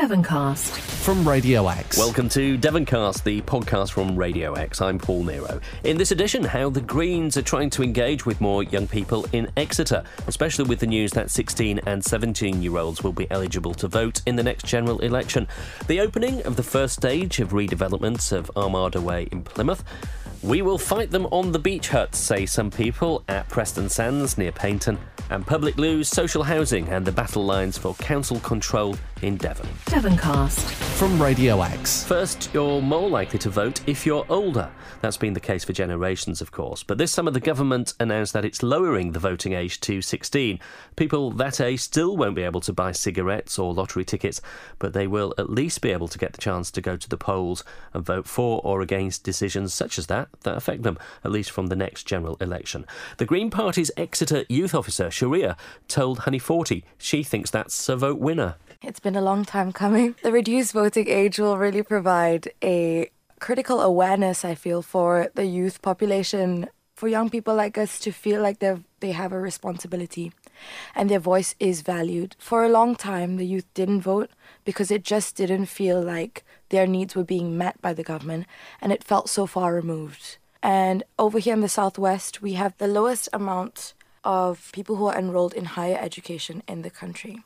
Devoncast from Radio X. Welcome to Devoncast, the podcast from Radio X. I'm Paul Nero. In this edition, how the Greens are trying to engage with more young people in Exeter, especially with the news that 16 and 17-year-olds will be eligible to vote in the next general election. The opening of the first stage of redevelopment of Armada Way in Plymouth. We will fight them on the beach huts, say some people, at Preston Sands near Paignton. And public loos, social housing and the battle lines for council control in Devon. Devoncast from Radio X. First, you're more likely to vote if you're older. That's been the case for generations, of course. But this summer, the government announced that it's lowering the voting age to 16. People that age still won't be able to buy cigarettes or lottery tickets, but they will at least be able to get the chance to go to the polls and vote for or against decisions such as that affect them, at least from the next general election. The Green Party's Exeter youth officer, Sharia, told Honey 40 she thinks that's a vote winner. It's been a long time coming. The reduced voting age will really provide a critical awareness, I feel, for the youth population, for young people like us to feel like they have a responsibility and their voice is valued. For a long time, the youth didn't vote because it just didn't feel like their needs were being met by the government, and it felt so far removed. And over here in the Southwest, we have the lowest amount of people who are enrolled in higher education in the country.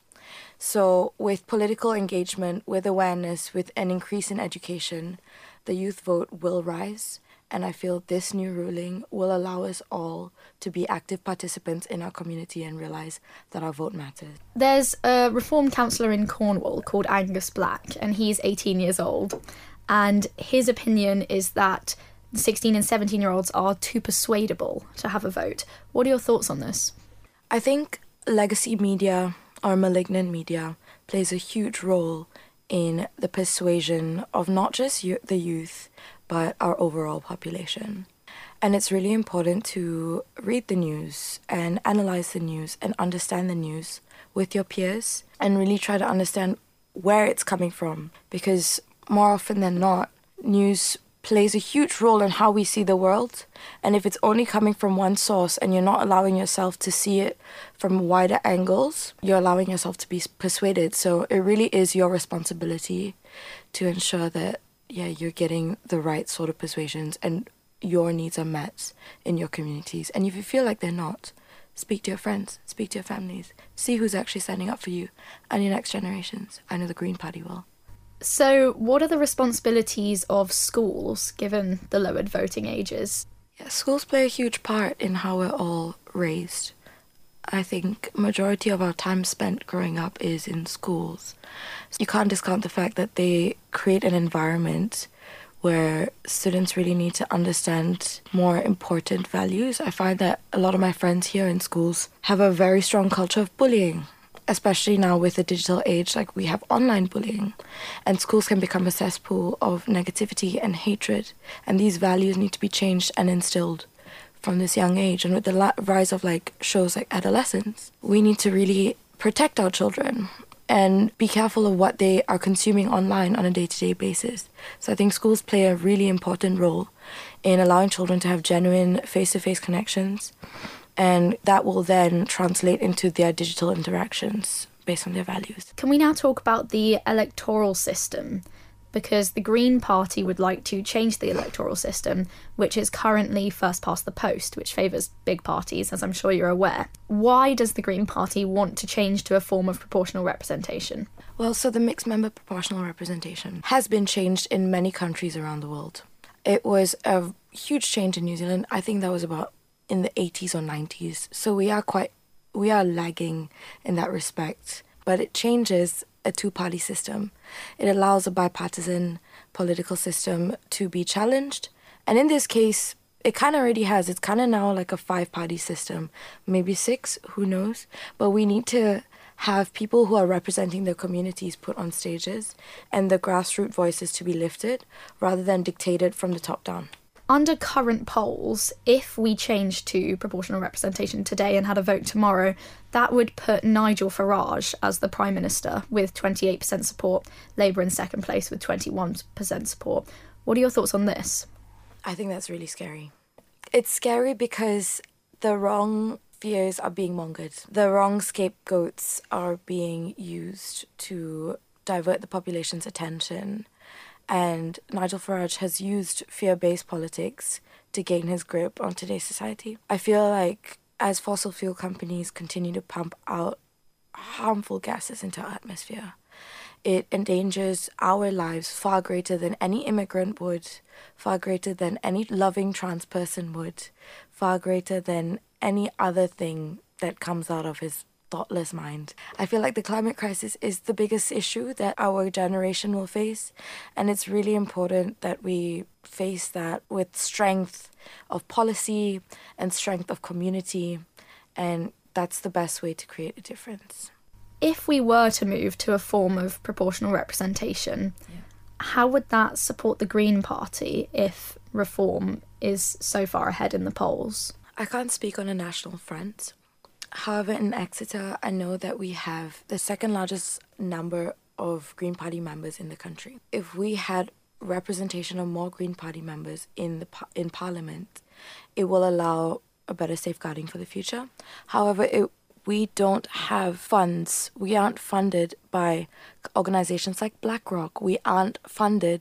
So with political engagement, with awareness, with an increase in education, the youth vote will rise. And I feel this new ruling will allow us all to be active participants in our community and realise that our vote matters. There's a Reform councillor in Cornwall called Angus Black, and he's 18 years old. And his opinion is that 16 and 17-year-olds are too persuadable to have a vote. What are your thoughts on this? I think legacy media or malignant media plays a huge role in the persuasion of not just the youth, but our overall population. And it's really important to read the news and analyse the news and understand the news with your peers and really try to understand where it's coming from. Because more often than not, news plays a huge role in how we see the world. And if it's only coming from one source and you're not allowing yourself to see it from wider angles, you're allowing yourself to be persuaded. So it really is your responsibility to ensure that, you're getting the right sort of persuasions and your needs are met in your communities. And if you feel like they're not, speak to your friends, speak to your families, see who's actually standing up for you and your next generations. I know the Green Party will. So what are the responsibilities of schools, given the lowered voting ages? Yeah, schools play a huge part in how we're all raised. I think majority of our time spent growing up is in schools. So you can't discount the fact that they create an environment where students really need to understand more important values. I find that a lot of my friends here in schools have a very strong culture of bullying, especially now with the digital age. Like, we have online bullying, and schools can become a cesspool of negativity and hatred, and these values need to be changed and instilled from this young age. And with the rise of shows like Adolescence, we need to really protect our children and be careful of what they are consuming online on a day-to-day basis. So I think schools play a really important role in allowing children to have genuine face-to-face connections, and that will then translate into their digital interactions based on their values. Can we now talk about the electoral system? Because the Green Party would like to change the electoral system, which is currently first past the post, which favours big parties, as I'm sure you're aware. Why does the Green Party want to change to a form of proportional representation? Well, so the mixed member proportional representation has been changed in many countries around the world. It was a huge change in New Zealand. I think that was about in the 80s or 90s. So we are lagging in that respect. But it changes a two-party system. It allows a bipartisan political system to be challenged. And in this case, it kind of already has. It's kind of now like a 5-party system, maybe 6, who knows. But we need to have people who are representing their communities put on stages and the grassroots voices to be lifted rather than dictated from the top down. Under current polls, if we changed to proportional representation today and had a vote tomorrow, that would put Nigel Farage as the Prime Minister with 28% support, Labour in second place with 21% support. What are your thoughts on this? I think that's really scary. It's scary because the wrong fears are being mongered. The wrong scapegoats are being used to divert the population's attention. And Nigel Farage has used fear-based politics to gain his grip on today's society. I feel like as fossil fuel companies continue to pump out harmful gases into our atmosphere, it endangers our lives far greater than any immigrant would, far greater than any loving trans person would, far greater than any other thing that comes out of his thoughtless mind. I feel like the climate crisis is the biggest issue that our generation will face, and it's really important that we face that with strength of policy and strength of community, and that's the best way to create a difference. If we were to move to a form of proportional representation, how would that support the Green Party if reform is so far ahead in the polls? I can't speak on a national front. However, in Exeter, I know that we have the second largest number of Green Party members in the country. If we had representation of more Green Party members in Parliament, it will allow a better safeguarding for the future. However, we don't have funds. We aren't funded by organizations like BlackRock. We aren't funded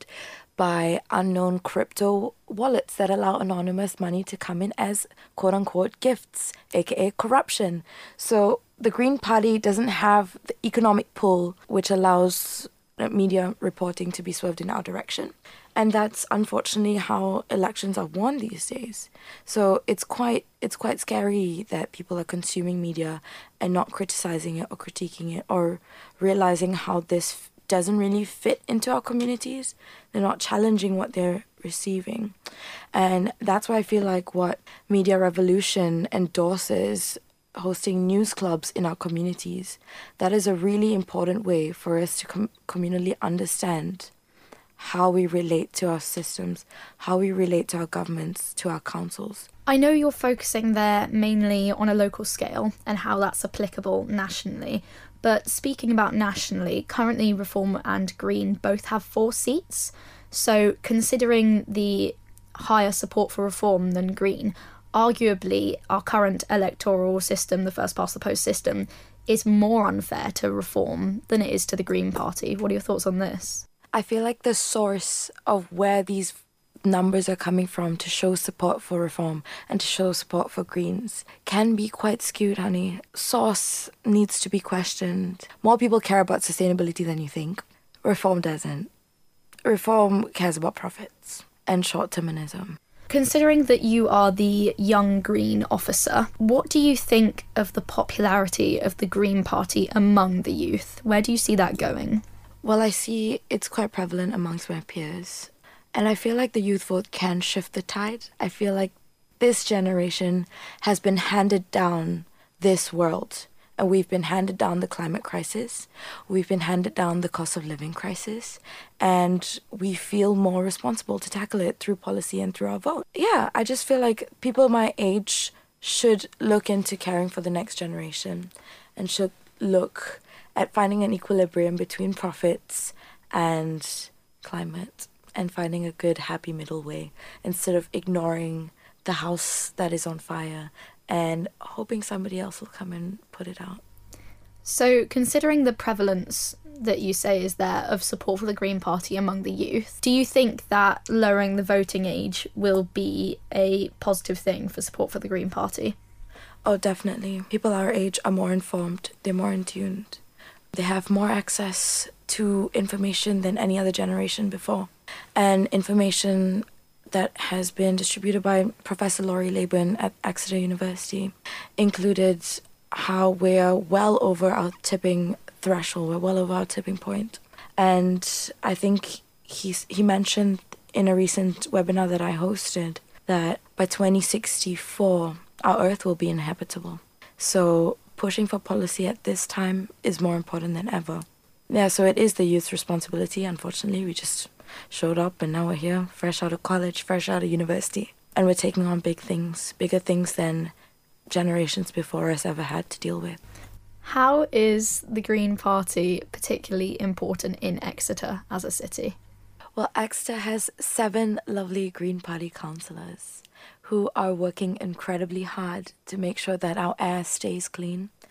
by unknown crypto wallets that allow anonymous money to come in as quote-unquote gifts, aka corruption. So the Green Party doesn't have the economic pull which allows media reporting to be swerved in our direction. And that's unfortunately how elections are won these days. So it's quite scary that people are consuming media and not criticizing it or critiquing it or realizing how this doesn't really fit into our communities. They're not challenging what they're receiving. And that's why I feel like what Media Revolution endorses, hosting news clubs in our communities, that is a really important way for us to communally understand how we relate to our systems, how we relate to our governments, to our councils. I know you're focusing there mainly on a local scale and how that's applicable nationally, but speaking about nationally, currently Reform and Green both have 4 seats. So considering the higher support for Reform than Green, arguably our current electoral system, the first past the post system, is more unfair to Reform than it is to the Green Party. What are your thoughts on this? I feel like the source of where these numbers are coming from to show support for Reform and to show support for Greens can be quite skewed, honey. Source needs to be questioned. More people care about sustainability than you think. Reform doesn't. Reform cares about profits and short-termism. Considering that you are the young Green officer, what do you think of the popularity of the Green Party among the youth? Where do you see that going? Well, I see it's quite prevalent amongst my peers. And I feel like the youth vote can shift the tide. I feel like this generation has been handed down this world. And we've been handed down the climate crisis. We've been handed down the cost of living crisis. And we feel more responsible to tackle it through policy and through our vote. Yeah, I just feel like people my age should look into caring for the next generation and should look at finding an equilibrium between profits and climate and finding a good, happy middle way instead of ignoring the house that is on fire and hoping somebody else will come and put it out. So, considering the prevalence that you say is there of support for the Green Party among the youth, do you think that lowering the voting age will be a positive thing for support for the Green Party? Oh, definitely. People our age are more informed. They're more in tuned. They have more access to information than any other generation before. And information that has been distributed by Professor Laurie Laban at Exeter University included how we're well over our tipping threshold, we're well over our tipping point. And I think he mentioned in a recent webinar that I hosted that by 2064, our Earth will be inhabitable. So pushing for policy at this time is more important than ever. Yeah, so it is the youth's responsibility. Unfortunately, we just showed up and now we're here, fresh out of college, fresh out of university. And we're taking on big things, bigger things than generations before us ever had to deal with. How is the Green Party particularly important in Exeter as a city? Well, Exeter has 7 lovely Green Party councillors who are working incredibly hard to make sure that our air stays clean,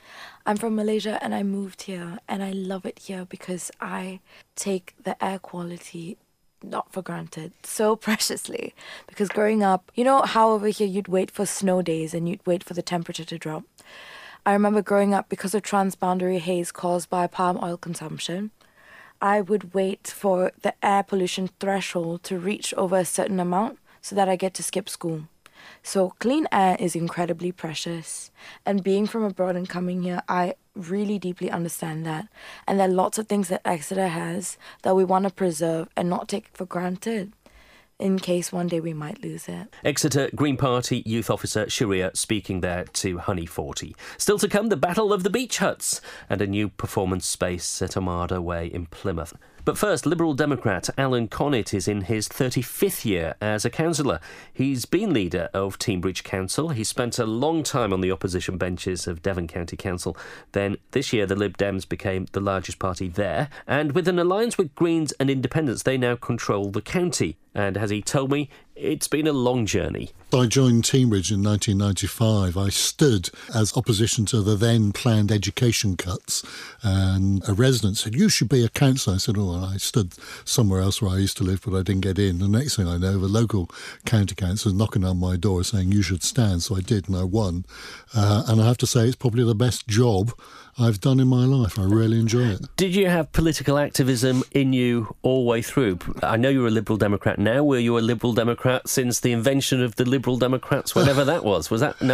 I'm from Malaysia and I moved here and I love it here because I take the air quality not for granted so preciously. Because growing up, you know how over here you'd wait for snow days and you'd wait for the temperature to drop? I remember growing up, because of transboundary haze caused by palm oil consumption, I would wait for the air pollution threshold to reach over a certain amount so that I get to skip school. So clean air is incredibly precious. And being from abroad and coming here, I really deeply understand that. And there are lots of things that Exeter has that we want to preserve and not take for granted, in case one day we might lose it. Exeter Green Party Youth Officer Sharia speaking there to Honey 40. Still to come, the Battle of the Beach Huts and a new performance space at Armada Way in Plymouth. But first, Liberal Democrat Alan Connett is in his 35th year as a councillor. He's been leader of Teignbridge Council. He spent a long time on the opposition benches of Devon County Council. Then this year, the Lib Dems became the largest party there. And with an alliance with Greens and Independents, they now control the county. And as he told me, it's been a long journey. I joined Teignbridge in 1995. I stood as opposition to the then planned education cuts, and a resident said, "You should be a councillor." I said, "Oh," and I stood somewhere else where I used to live, but I didn't get in. The next thing I know, the local county council was knocking on my door saying, "You should stand." So I did, and I won. And I have to say, it's probably the best job I've done in my life. I really enjoy it. Did you have political activism in you all the way through? I know you're a Liberal Democrat now. Were you a Liberal Democrat since the invention of the Liberal Democrats, whenever that was? Was that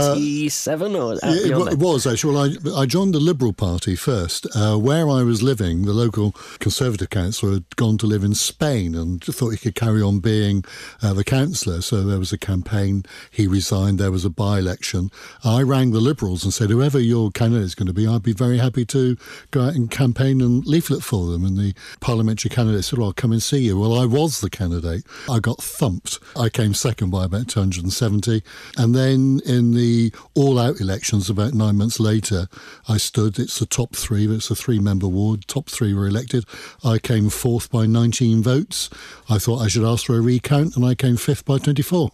1987 or beyond that? It was, actually. Well, I joined the Liberal Party first. Where I was living, the local Conservative councillor had gone to live in Spain and thought he could carry on being the councillor. So there was a campaign. He resigned. There was a by-election. I rang the Liberals and said, whoever your candidate is going to be, I'd be very happy to go out and campaign and leaflet for them. And the parliamentary candidate said, "Well, I'll come and see you." Well, I was the candidate. I got thumped. I came second by about 270. And then in the all-out elections about 9 months later, I stood. It's the top three. It's a three-member ward. Top three were elected. I came fourth by 19 votes. I thought I should ask for a recount, and I came fifth by 24.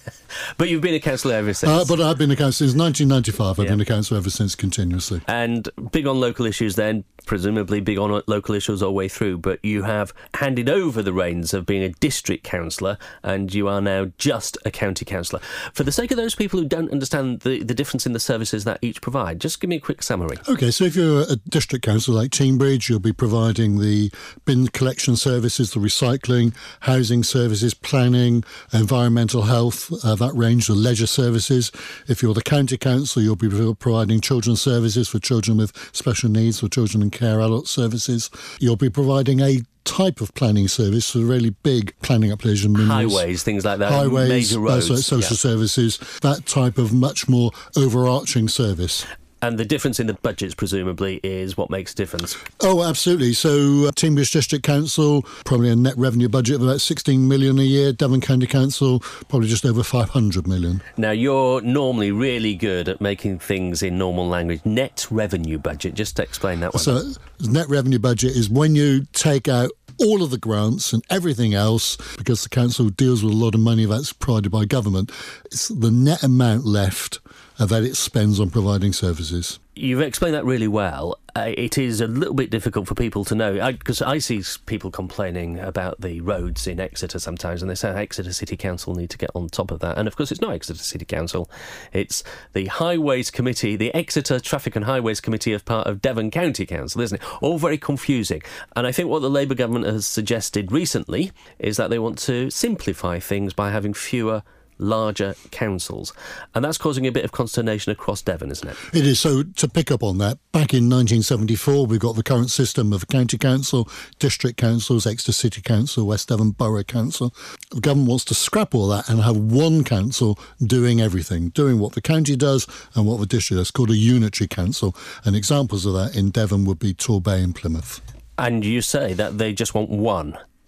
But you've been a councillor ever since. But I've been a councillor since 1995. I've been a councillor ever since, continuously. And big on local issues then, presumably big on local issues all the way through, but you have handed over the reins of being a district councillor and you are now just a county councillor. For the sake of those people who don't understand the difference in the services that each provide, just give me a quick summary. OK, so if you're a district councillor like Teignbridge, you'll be providing the bin collection services, the recycling, housing services, planning, environmental health, that range, the leisure services. If you're the county council, you'll be providing children's services for children with special needs, for children in care, adult services. You'll be providing a type of planning service for really big planning application. Highways, things like that. Highways, major roads. Social services, that type of much more overarching service. And the difference in the budgets, presumably, is what makes a difference. Oh, absolutely. So Teignbridge District Council, probably a net revenue budget of about 16 million a year. Devon County Council, probably just over 500 million. Now, you're normally really good at making things in normal language. Net revenue budget, just to explain that one. So net revenue budget is when you take out all of the grants and everything else, because the council deals with a lot of money that's provided by government. It's the net amount left that it spends on providing services. You've explained that really well. It is a little bit difficult for people to know, because I see people complaining about the roads in Exeter sometimes, and they say Exeter City Council need to get on top of that. And of course, it's not Exeter City Council. It's the Highways Committee, the Exeter Traffic and Highways Committee of part of Devon County Council, isn't it? All very confusing. And I think what the Labour government has suggested recently is that they want to simplify things by having fewer larger councils. And that's causing a bit of consternation across Devon, isn't it? It is. So to pick up on that, back in 1974, we've got the current system of county council, district councils, Exeter City Council, West Devon Borough Council. The government wants to scrap all that and have one council doing everything, doing what the county does and what the district does, called a unitary council. And examples of that in Devon would be Torbay and Plymouth. And you say that they just want one.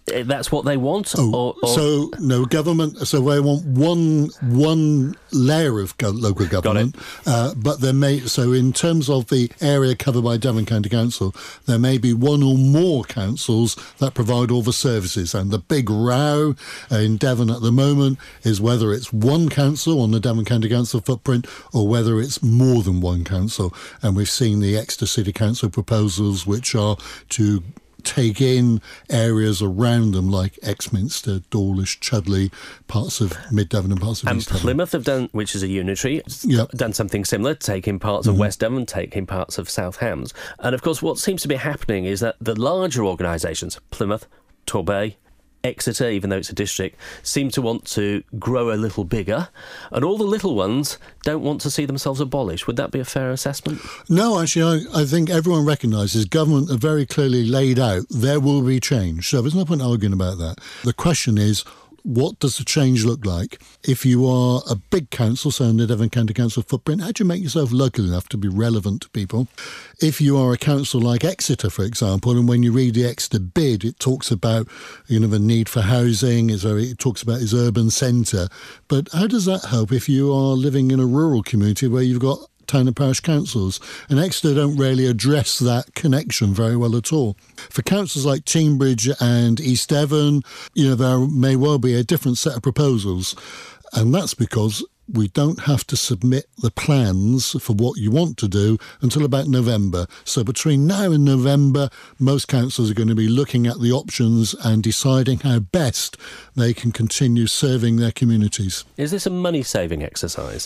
that's what they want? So no government. So they want one layer of local government, but there may. So in terms of the area covered by Devon County Council, there may be one or more councils that provide all the services. And the big row in Devon at the moment is whether it's one council on the Devon County Council footprint or whether it's more than one council. And we've seen the Exeter City Council proposals, which are to take in areas around them like Exminster, Dawlish, Chudley, parts of Mid-Devon and parts of East Devon. And Plymouth have done, which is a unitary, done something similar, taking parts of West Devon, taking parts of South Hams. And of course what seems to be happening is that the larger organisations, Plymouth, Torbay, Exeter, even though it's a district, seem to want to grow a little bigger, and all the little ones don't want to see themselves abolished. Would that be a fair assessment? No, actually, I think everyone recognises government are very clearly laid out. There will be change, so there's no point arguing about that. The question is, what does the change look like? If you are a big council, so in the Devon County Council footprint, how do you make yourself local enough to be relevant to people? If you are a council like Exeter, for example, and when you read the Exeter bid, it talks about, the need for housing, it talks about its urban centre. But how does that help if you are living in a rural community where you've got town and parish councils? And Exeter don't really address that connection very well at all. For councils like Teignbridge and East Devon, there may well be a different set of proposals. And that's because we don't have to submit the plans for what you want to do until about November. So between now and November, most councils are going to be looking at the options and deciding how best they can continue serving their communities. Is this a money-saving exercise?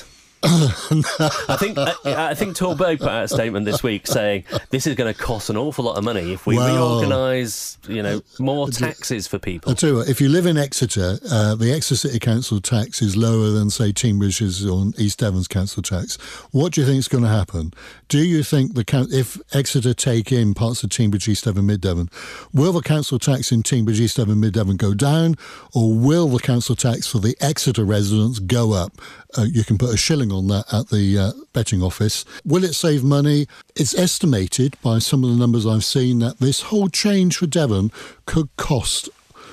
I think Torbay put out a statement this week saying this is going to cost an awful lot of money if we reorganise, more taxes for people. I'll tell you what, if you live in Exeter, the Exeter City Council tax is lower than, say, Teignbridge's or East Devon's council tax. What do you think is going to happen? Do you think if Exeter take in parts of Teignbridge, East Devon, Mid Devon, will the council tax in Teignbridge, East Devon, Mid Devon go down, or will the council tax for the Exeter residents go up? You can put a shilling on that at the betting office. Will it save money? It's estimated by some of the numbers I've seen that this whole change for Devon could cost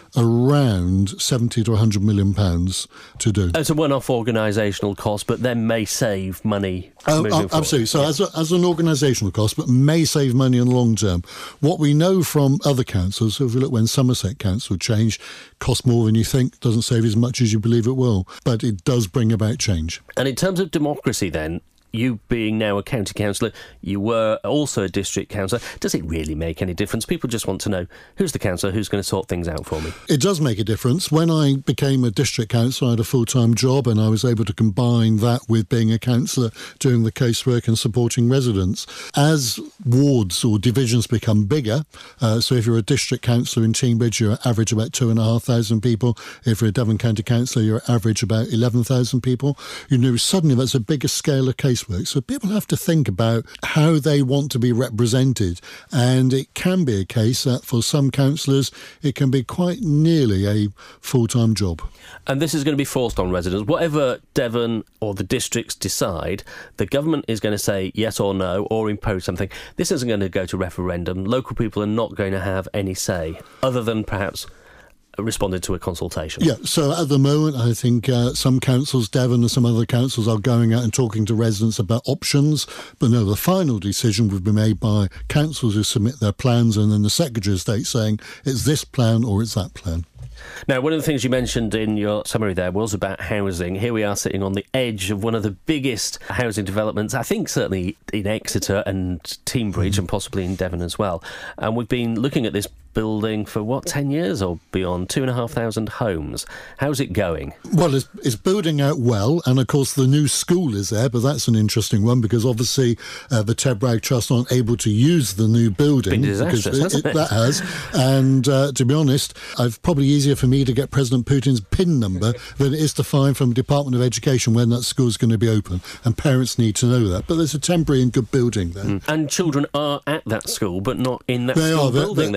around 70 to 100 million pounds to do. It's a one-off organisational cost, but then may save money moving forward. Absolutely. So as an organisational cost, but may save money in the long term. What we know from other councils, so if you look when Somerset Council changed, cost more than you think, doesn't save as much as you believe it will, but it does bring about change. And in terms of democracy then, you being now a county councillor, you were also a district councillor. Does it really make any difference? People just want to know, who's the councillor, who's going to sort things out for me? It does make a difference. When I became a district councillor, I had a full-time job and I was able to combine that with being a councillor, doing the casework and supporting residents. As wards or divisions become bigger, so if you're a district councillor in Teignbridge, you're average about 2,500 people. If you're a Devon County councillor, you're average about 11,000 people. Suddenly that's a bigger scale of casework. So people have to think about how they want to be represented. And it can be a case that for some councillors, it can be quite nearly a full-time job. And this is going to be forced on residents. Whatever Devon or the districts decide, the government is going to say yes or no or impose something. This isn't going to go to referendum. Local people are not going to have any say, other than perhaps responded to a consultation. Yeah, so at the moment, I think some councils, Devon and some other councils, are going out and talking to residents about options. But no, the final decision would be made by councils who submit their plans and then the Secretary of State saying it's this plan or it's that plan. Now, one of the things you mentioned in your summary there was about housing. Here we are sitting on the edge of one of the biggest housing developments, I think certainly in Exeter and Teignbridge and possibly in Devon as well. And we've been looking at this building for, 10 years or beyond, 2,500 homes. How's it going? Well, it's building out well, and of course the new school is there, but that's an interesting one because obviously the Ted Bragg Trust aren't able to use the new building. Been disastrous, hasn't it? That has. And to be honest, I've probably easier for me to get President Putin's PIN number than it is to find from the Department of Education when that school's going to be open, and parents need to know that. But there's a temporary and good building there. And children are at that school, but not in that school building. They're dispersed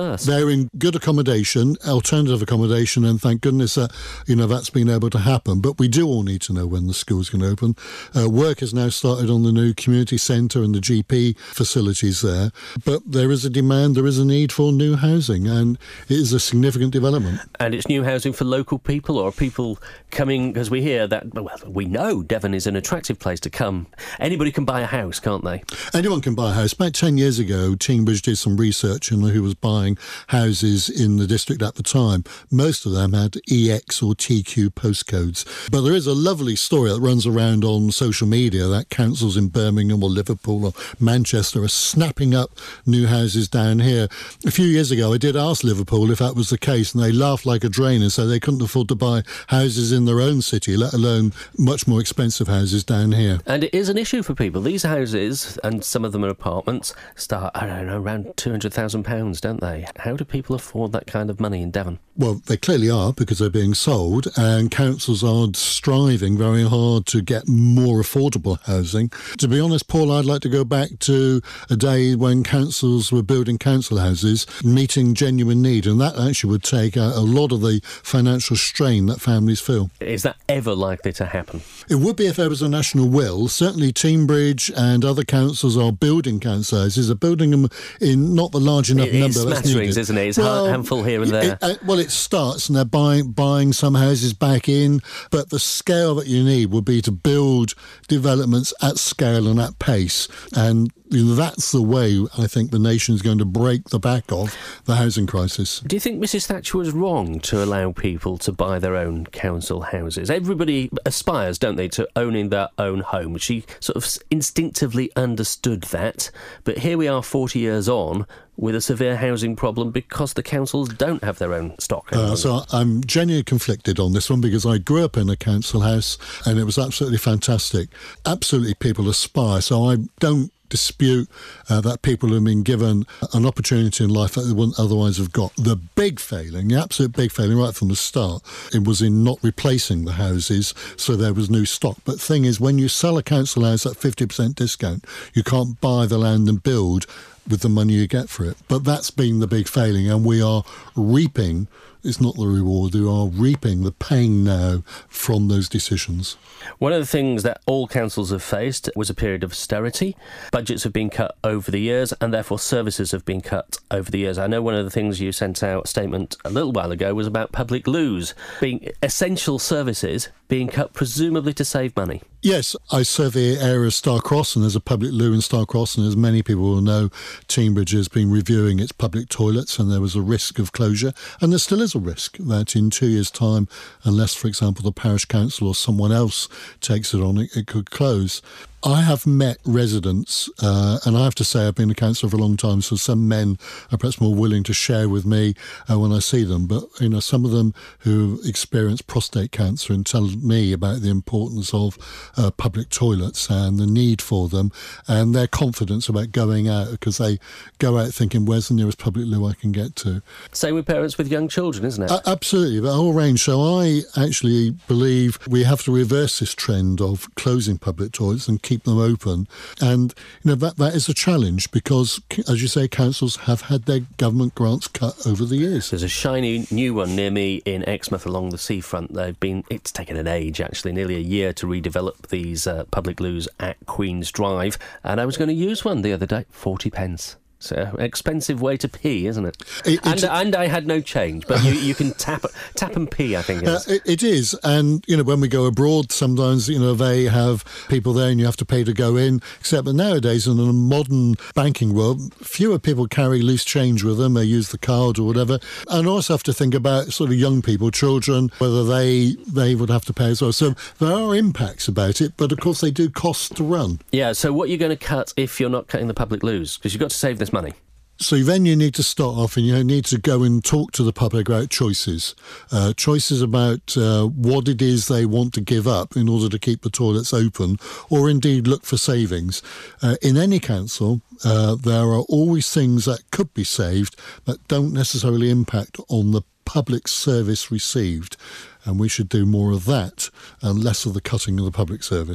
first. They're in good accommodation, alternative accommodation, and thank goodness that, that's been able to happen. But we do all need to know when the school's going to open. Work has now started on the new community centre and the GP facilities there. But there is a demand, there is a need for new housing, and it is a significant development. And it's new housing for local people, or people coming, because we hear that, well, we know Devon is an attractive place to come. Anybody can buy a house, can't they? Anyone can buy a house. About 10 years ago, Teignbridge did some research on who was buying houses in the district at the time. Most of them had EX or TQ postcodes. But there is a lovely story that runs around on social media that councils in Birmingham or Liverpool or Manchester are snapping up new houses down here. A few years ago, I did ask Liverpool if that was the case, and they laughed like a drain and said they couldn't afford to buy houses in their own city, let alone much more expensive houses down here. And it is an issue for people. These houses, and some of them are apartments, start, I don't know, around £200,000, don't they? How do people afford that kind of money in Devon? Well, they clearly are, because they're being sold, and councils are striving very hard to get more affordable housing. To be honest, Paul, I'd like to go back to a day when councils were building council houses, meeting genuine need, and that actually would take a lot of the financial strain that families feel. Is that ever likely to happen? It would be if there was a national will. Certainly Teignbridge and other councils are building council houses, are building them in not the large enough number that's needed. It's smatterings, isn't it? It's a handful here and there. It starts, and they're buying some houses back in, but the scale that you need would be to build developments at scale and at pace, and that's the way I think the nation's going to break the back of the housing crisis. Do you think Mrs Thatcher was wrong to allow people to buy their own council houses? Everybody aspires, don't they, to owning their own home. She sort of instinctively understood that, but here we are 40 years on with a severe housing problem because the councils don't have their own stock. So I'm genuinely conflicted on this one, because I grew up in a council house and it was absolutely fantastic. Absolutely, people aspire, so I don't dispute that people have been given an opportunity in life that they wouldn't otherwise have got. The big failing, the absolute big failing right from the start, it was in not replacing the houses so there was new stock. But the thing is, when you sell a council house at 50% discount, you can't buy the land and build with the money you get for it. But that's been the big failing, and we are reaping, it's not the reward, we are reaping the pain now from those decisions. One of the things that all councils have faced was a period of austerity. Budgets have been cut over the years, and therefore services have been cut over the years. I know one of the things you sent out a statement a little while ago was about public loos, being essential services being cut presumably to save money. Yes, I serve the area of Starcross, and there's a public loo in Starcross, and as many people will know, Teignbridge has been reviewing its public toilets, and there was a risk of closure, and there still is a risk that in 2 years' time, unless, for example, the parish council or someone else takes it on, it could close. I have met residents, and I have to say I've been a councillor for a long time, so some men are perhaps more willing to share with me when I see them. But, some of them who experience prostate cancer and tell me about the importance of public toilets and the need for them and their confidence about going out, because they go out thinking, where's the nearest public loo I can get to? Same with parents with young children, isn't it? Absolutely, the whole range. So I actually believe we have to reverse this trend of closing public toilets and keep them open, and that is a challenge, because, as you say, councils have had their government grants cut over the years. There's a shiny new one near me in Exmouth along the seafront. It's taken an age, actually, nearly a year to redevelop these public loos at Queen's Drive, and I was going to use one the other day, 40 pence. So expensive way to pee, isn't it? And I had no change, but you can tap and pee, I think it is. It is, and when we go abroad, sometimes they have people there and you have to pay to go in. Except that nowadays, in a modern banking world, fewer people carry loose change with them. They use the card or whatever, and also have to think about sort of young people, children, whether they would have to pay as well. So there are impacts about it, but of course they do cost to run. Yeah. So what are you going to cut if you're not cutting the public loos? Because you've got to save this money. So then you need to start off and you need to go and talk to the public about choices. Choices about what it is they want to give up in order to keep the toilets open, or indeed look for savings. In any council, there are always things that could be saved that don't necessarily impact on the public service received. And we should do more of that and less of the cutting of the public service.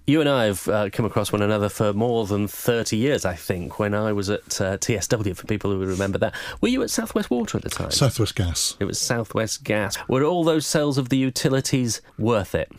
You and I have come across one another for more than 30 years, I think, when I was at TSW, for people who remember that. Were you at South West Water at the time? South West Gas. It was South West Gas. Were all those sales of the utilities worth it?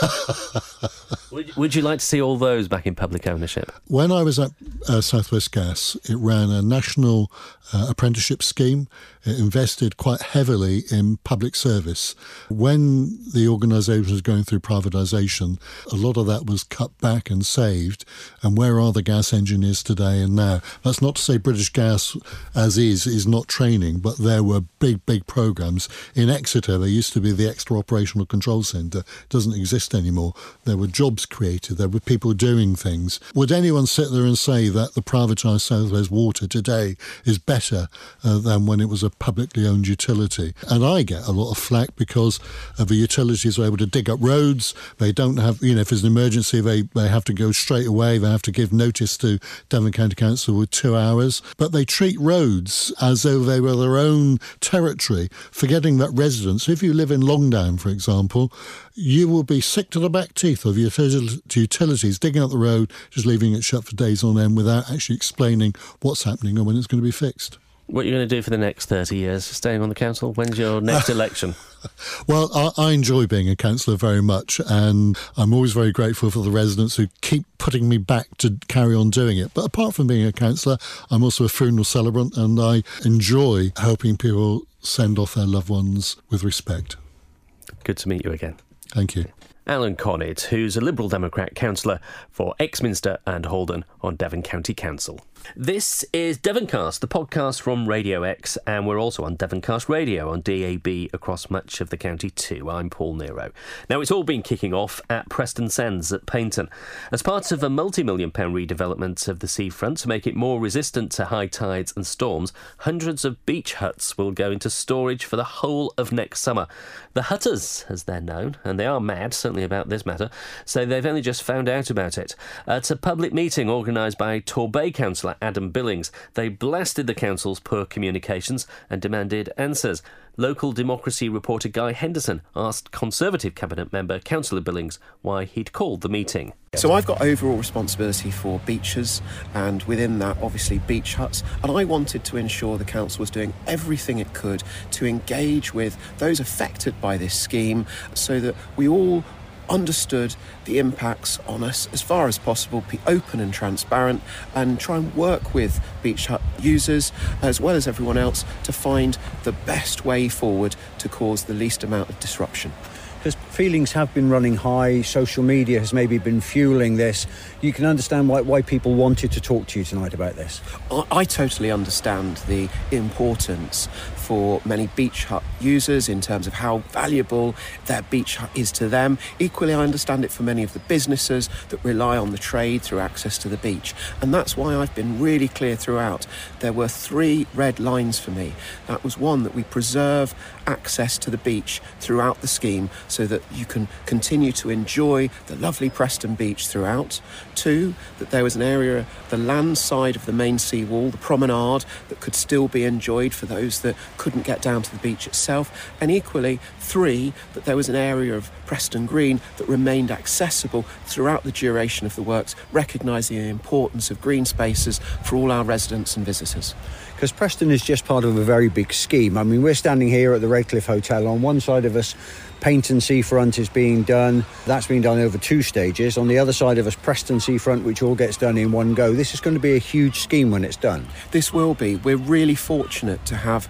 Would you like to see all those back in public ownership? When I was at South West Gas, it ran a national apprenticeship scheme. It invested quite heavily in public service. When the organisation was going through privatisation, a lot of that was cut back and saved. And where are the gas engineers today and now? That's not to say British Gas, as is not training, but there were big programmes. In Exeter, there used to be the Exeter Operational Control Centre. It doesn't exist anymore. There were jobs created. There were people doing things. Would anyone sit there and say that the privatised South West Water today is better than when it was a publicly owned utility? And I get a lot of flack because the utilities are able to dig up roads. They don't have, if there's an emergency, they have to go straight away. They have to give notice to Devon County Council with 2 hours. But they treat roads as though they were their own territory, forgetting that residents, if you live in Longdown, for example, you will be sick to the back teeth of utilities digging up the road, just leaving it shut for days on end without actually explaining what's happening and when it's going to be fixed. What are you going to do for the next 30 years, staying on the council? When's your next election? Well, I enjoy being a councillor very much, and I'm always very grateful for the residents who keep putting me back to carry on doing it. But apart from being a councillor, I'm also a funeral celebrant, and I enjoy helping people send off their loved ones with respect. Good to meet you again. Thank you. Alan Connett, who's a Liberal Democrat councillor for Exminster and Haldon on Devon County Council. This is Devoncast, the podcast from Radio X, and we're also on Devoncast Radio on DAB across much of the county too. I'm Paul Nero. Now, it's all been kicking off at Preston Sands at Paignton. As part of a multi-million-pound redevelopment of the seafront to make it more resistant to high tides and storms, hundreds of beach huts will go into storage for the whole of next summer. The Hutters, as they're known, and they are mad, certainly about this matter, say they've only just found out about it. At a public meeting organised by Torbay councillor Adam Billings, they blasted the council's poor communications and demanded answers. Local democracy reporter Guy Henderson asked Conservative Cabinet member Councillor Billings why he'd called the meeting. So I've got overall responsibility for beaches, and within that, obviously, beach huts. And I wanted to ensure the council was doing everything it could to engage with those affected by this scheme so that we all understood the impacts on us as far as possible, be open and transparent, and try and work with beach hut users as well as everyone else to find the best way forward to cause the least amount of disruption. Because feelings have been running high, social media has maybe been fueling this. You can understand why people wanted to talk to you tonight about this. I totally understand the importance for many beach hut users in terms of how valuable their beach hut is to them. Equally, I understand it for many of the businesses that rely on the trade through access to the beach. And that's why I've been really clear throughout. There were 3 red lines for me. That was 1, that we preserve access to the beach throughout the scheme so that you can continue to enjoy the lovely Preston beach throughout. 2, that there was an area, the land side of the main seawall, the promenade, that could still be enjoyed for those that couldn't get down to the beach itself. And equally, 3, that there was an area of Preston Green that remained accessible throughout the duration of the works, recognising the importance of green spaces for all our residents and visitors. Because Preston is just part of a very big scheme. I mean, we're standing here at the Redcliffe Hotel. On one side of us, Paignton Seafront is being done. That's being done over 2 stages. On the other side of us, Preston Seafront, which all gets done in one go. This is going to be a huge scheme when it's done. This will be. We're really fortunate to have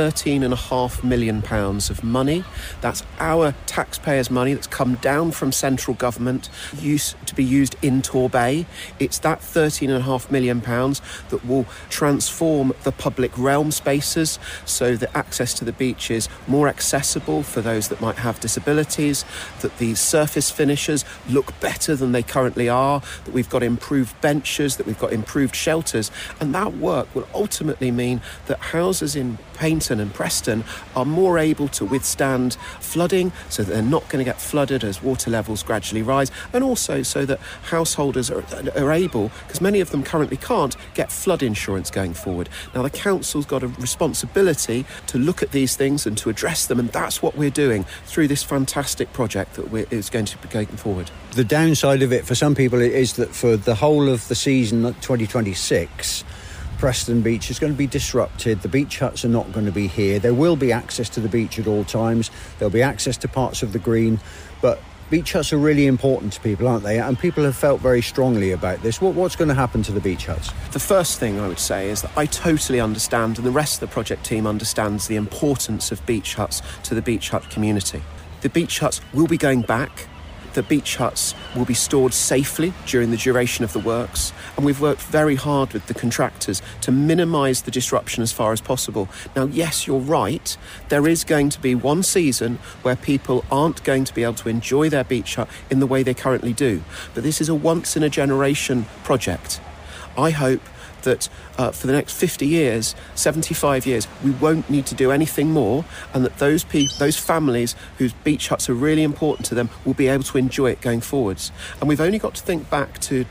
£13.5 million of money. That's our taxpayers' money that's come down from central government, used to be used in Torbay. It's that £13.5 million that will transform the public realm spaces so that access to the beach is more accessible for those that might have disabilities, that the surface finishes look better than they currently are, that we've got improved benches, that we've got improved shelters, and that work will ultimately mean that houses in Paignton and Preston are more able to withstand flooding, so that they're not going to get flooded as water levels gradually rise, and also so that householders are able, because many of them currently can't, get flood insurance going forward. Now, the council's got a responsibility to look at these things and to address them, and that's what we're doing through this fantastic project that is going to be going forward. The downside of it for some people is that for the whole of the season 2026, Preston Beach is going to be disrupted. The beach huts are not going to be here. There will be access to the beach at all times. There'll be access to parts of the green, but beach huts are really important to people, aren't they? And people have felt very strongly about this. What's going to happen to the beach huts? The first thing I would say is that I totally understand, and the rest of the project team understands, the importance of beach huts to the beach hut community. The beach huts will be going back. The beach huts will be stored safely during the duration of the works, and we've worked very hard with the contractors to minimise the disruption as far as possible. Now, yes, you're right, there is going to be one season where people aren't going to be able to enjoy their beach hut in the way they currently do, but this is a once-in-a-generation project. I hope that for the next 50 years, 75 years, we won't need to do anything more, and that those families whose beach huts are really important to them will be able to enjoy it going forwards. And we've only got to think back to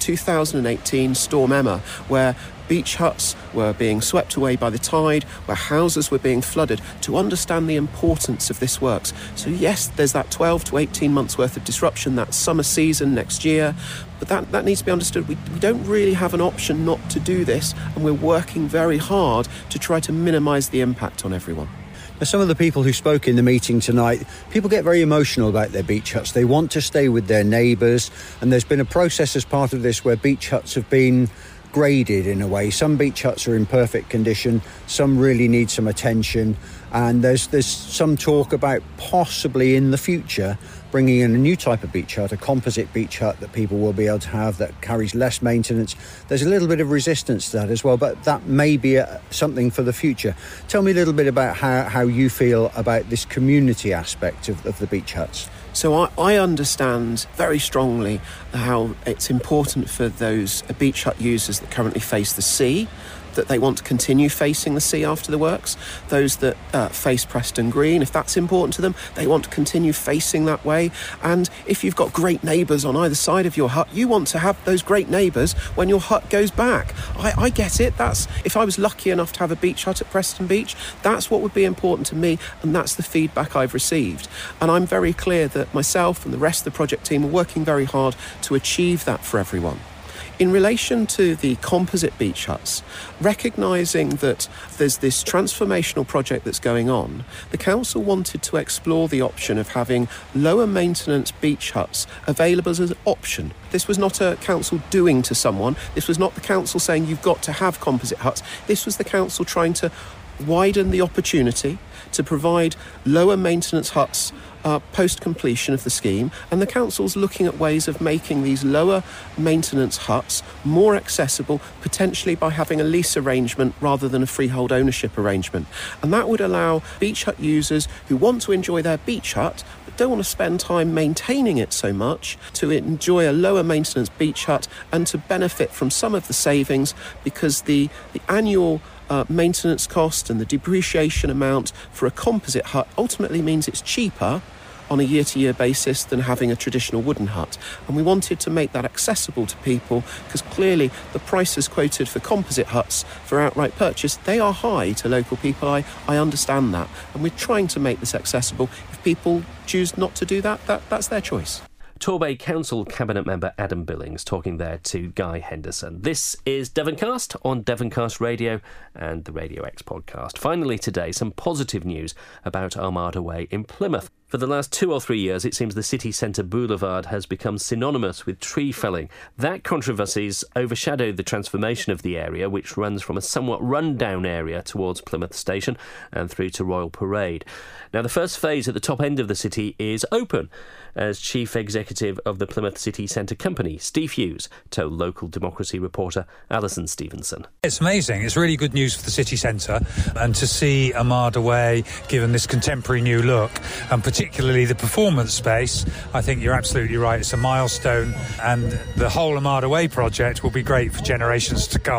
2018 Storm Emma, where beach huts were being swept away by the tide, where houses were being flooded, to understand the importance of this works. So yes, there's that 12 to 18 months worth of disruption, that summer season next year, but that needs to be understood. We don't really have an option not to do this, and we're working very hard to try to minimise the impact on everyone. Now, some of the people who spoke in the meeting tonight, people get very emotional about their beach huts. They want to stay with their neighbours, and there's been a process as part of this where beach huts have been graded in a way. Some beach huts are in perfect condition, some really need some attention, and there's some talk about possibly in the future bringing in a new type of beach hut, a composite beach hut that people will be able to have that carries less maintenance. There's a little bit of resistance to that as well, but that may be something for the future. Tell me a little bit about how you feel about this community aspect of the beach huts. So I understand very strongly how it's important for those beach hut users that currently face the sea, that they want to continue facing the sea after the works. Those that face Preston Green, if that's important to them, they want to continue facing that way. And if you've got great neighbours on either side of your hut, you want to have those great neighbours when your hut goes back. I get it. That's, if I was lucky enough to have a beach hut at Preston Beach, that's what would be important to me, and that's the feedback I've received. And I'm very clear that myself and the rest of the project team are working very hard to achieve that for everyone. In relation to the composite beach huts, recognising that there's this transformational project that's going on, the council wanted to explore the option of having lower maintenance beach huts available as an option. This was not a council doing to someone. This was not the council saying you've got to have composite huts. This was the council trying to widen the opportunity to provide lower maintenance huts post-completion of the scheme, and the council's looking at ways of making these lower maintenance huts more accessible, potentially by having a lease arrangement rather than a freehold ownership arrangement. And that would allow beach hut users who want to enjoy their beach hut but don't want to spend time maintaining it so much to enjoy a lower maintenance beach hut and to benefit from some of the savings, because the annual maintenance cost and the depreciation amount for a composite hut ultimately means it's cheaper on a year-to-year basis than having a traditional wooden hut. And we wanted to make that accessible to people, because clearly the prices quoted for composite huts for outright purchase, they are high to local people. I understand that, and we're trying to make this accessible. If people choose not to do that, that's their choice. Torbay Council Cabinet Member Adam Billings talking there to Guy Henderson. This is Devoncast on Devoncast Radio and the Radio X podcast. Finally today, some positive news about Armada Way in Plymouth. For the last 2 or 3 years, it seems the city centre boulevard has become synonymous with tree felling. That controversy's overshadowed the transformation of the area, which runs from a somewhat run-down area towards Plymouth Station and through to Royal Parade. Now, the first phase at the top end of the city is open, as Chief Executive of the Plymouth City Centre Company, Steve Hughes, told local democracy reporter Alison Stevenson. It's amazing. It's really good news for the city centre, and to see Armada Way given this contemporary new look, and particularly the performance space, I think you're absolutely right. It's a milestone, and the whole Armada Way project will be great for generations to come.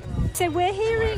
So we're hearing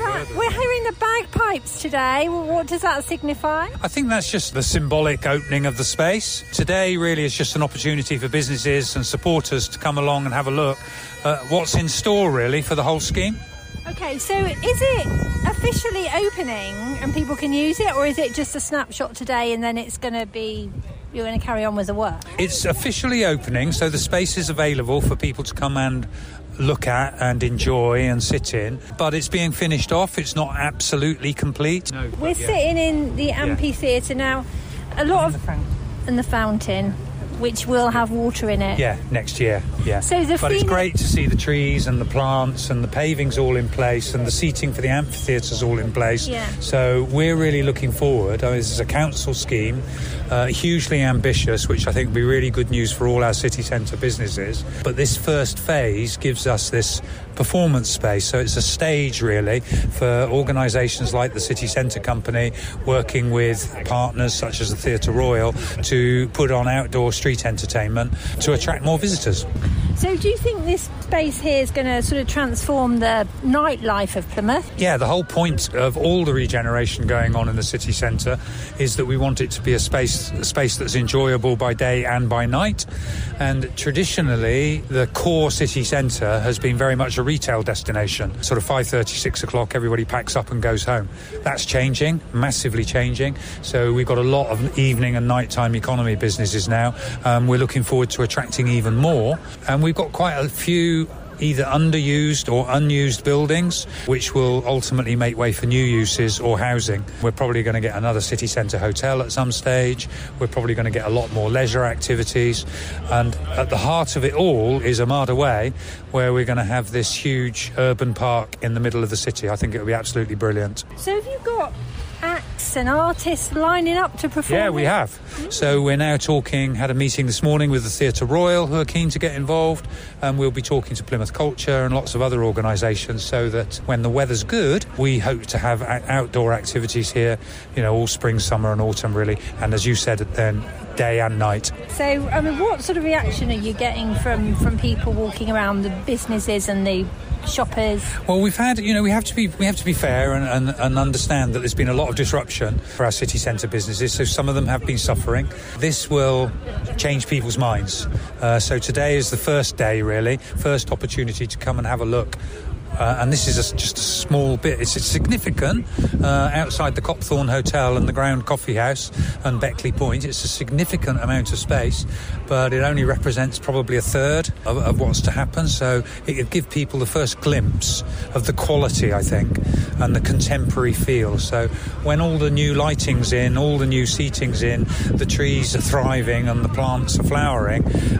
the bagpipes today. Well, what does that signify? I think that's just the symbolic opening of the space. Today really is just an opportunity for businesses and supporters to come along and have a look at what's in store really for the whole scheme. Okay, so is it officially opening and people can use it, or is it just a snapshot today and then it's going to be... you're going to carry on with the work? It's officially opening, so the space is available for people to come and look at and enjoy and sit in, but it's being finished off. It's not absolutely complete. No, we're sitting in the amphitheatre now. A lot of... and the fountain, which will have water in it. Yeah, next year, yeah. So it's great to see the trees and the plants and the paving's all in place and the seating for the amphitheatre's all in place. Yeah. So we're really looking forward. This is a council scheme, hugely ambitious, which I think will be really good news for all our city centre businesses. But this first phase gives us this performance space, so it's a stage really for organisations like the City Centre Company working with partners such as the Theatre Royal to put on outdoor street entertainment to attract more visitors. So do you think this space here is going to sort of transform the nightlife of Plymouth? Yeah, the whole point of all the regeneration going on in the city centre is that we want it to be a space that's enjoyable by day and by night. And traditionally, the core city centre has been very much a retail destination. Sort of 5:30, 6 o'clock, everybody packs up and goes home. That's changing, massively changing. So we've got a lot of evening and nighttime economy businesses now. We're looking forward to attracting even more. And we've got quite a few either underused or unused buildings, which will ultimately make way for new uses or housing. We're probably going to get another city centre hotel at some stage. We're probably going to get a lot more leisure activities. And at the heart of it all is Armada Way, where we're going to have this huge urban park in the middle of the city. I think it'll be absolutely brilliant. So have you got acts and artists lining up to perform? Yeah, we have. So we're now had a meeting this morning with the Theatre Royal, who are keen to get involved, and we'll be talking to Plymouth Culture and lots of other organisations, so that when the weather's good, we hope to have outdoor activities here, all spring, summer and autumn really, and as you said, then day and night. So, I mean, what sort of reaction are you getting from people walking around, the businesses and the shoppers? Well, we've had, we have to be fair and understand that there's been a lot of disruption for our city centre businesses, so some of them have been suffering. This will change people's minds. So today is the first day, really, first opportunity to come and have a look. And this is just a small bit. It's significant outside the Copthorne Hotel and the Ground Coffee House and Beckley Point. It's a significant amount of space, but it only represents probably a third of what's to happen. So it will give people the first glimpse of the quality, I think, and the contemporary feel. So when all the new lighting's in, all the new seating's in, the trees are thriving and the plants are flowering,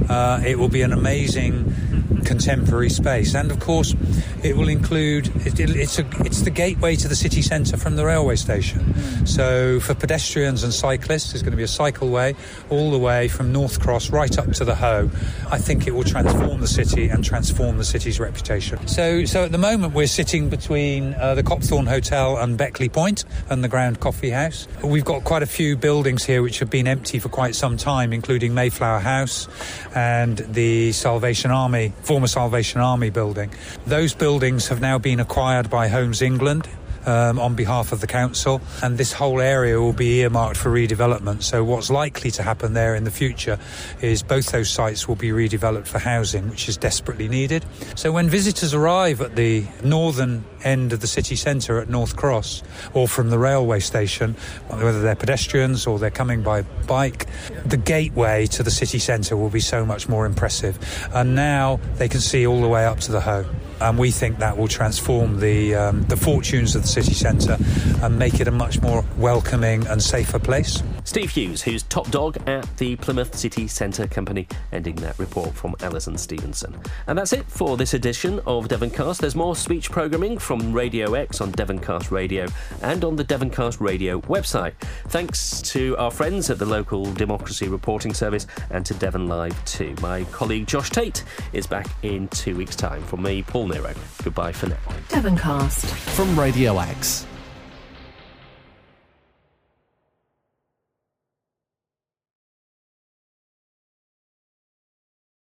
it will be an amazing contemporary space. And of course it will include it's the gateway to the city centre from the railway station. So for pedestrians and cyclists, there's going to be a cycleway all the way from North Cross right up to the Hoe. I think it will transform the city and transform the city's reputation. So at the moment we're sitting between the Copthorne Hotel and Beckley Point and the Ground Coffee House. We've got quite a few buildings here which have been empty for quite some time, including Mayflower House and the former Salvation Army building. Those buildings have now been acquired by Homes England on behalf of the council, and this whole area will be earmarked for redevelopment. So what's likely to happen there in the future is both those sites will be redeveloped for housing, which is desperately needed. So when visitors arrive at the northern end of the city centre at North Cross or from the railway station, whether they're pedestrians or they're coming by bike, the gateway to the city centre will be so much more impressive. And now they can see all the way up to the Hoe. And we think that will transform the fortunes of the city centre and make it a much more welcoming and safer place. Steve Hughes, who's top dog at the Plymouth City Centre Company, ending that report from Alison Stevenson. And that's it for this edition of Devoncast. There's more speech programming from Radio X on Devoncast Radio and on the Devoncast Radio website. Thanks to our friends at the local Democracy Reporting Service and to Devon Live too. My colleague Josh Tate is back in 2 weeks' time. From me, Paul Nero. Goodbye for now. Devoncast from Radio X.